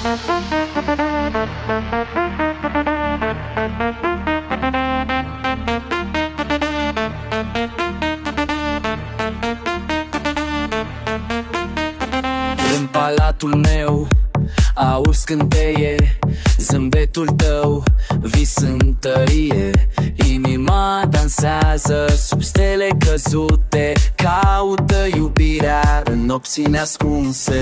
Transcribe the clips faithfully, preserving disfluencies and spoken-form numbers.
În palatul meu auzi scânteie, zâmbetul tău vis în tărie. Inima dansează sub stele căzute, caută iubirea în nopți neascunse.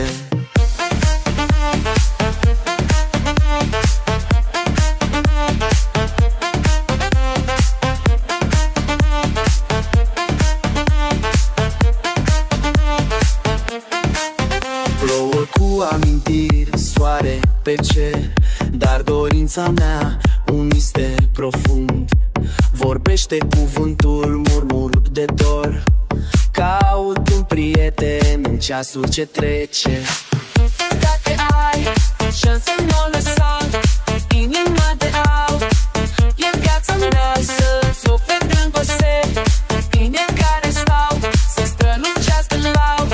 Plouă cu amintiri, soare pe cer, dar dorința mea un mister profund. Vorbește cuvântul, murmur de dor, caut un prieten în ceasul ce trece. Dacă ai șansa, n-o lăsa, inima de aur, e viața mea să-ți ofer dragoste. Bine care stau să strălucească lau.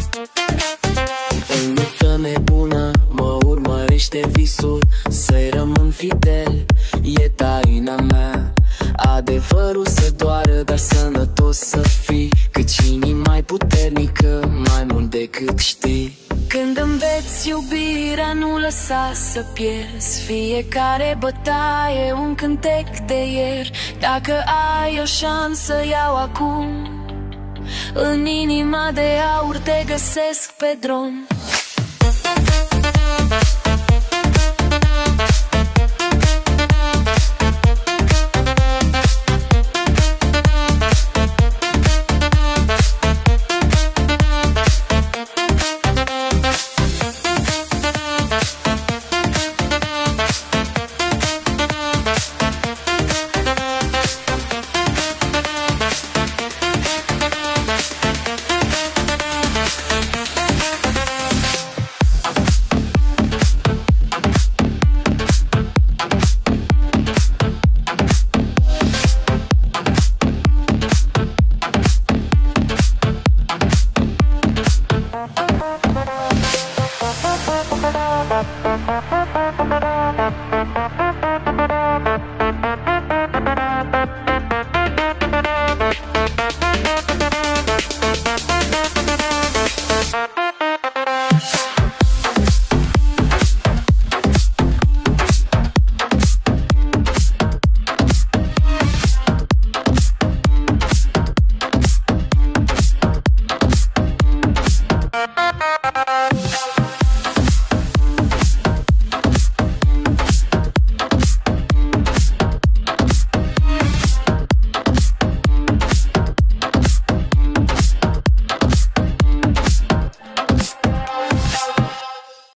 În luptă nebună mă urmărește visul, să-i rămân fidel, e taina mea. Adevărul să doară, dar sănătos să fii, căci inima-i puternică mai mult decât știi. Când înveți iubirea, nu lăsa să pierzi, fiecare bătaie un cântec de ieri. Dacă ai o șansă, ia-o acum, în inima de aur te găsesc pe drum.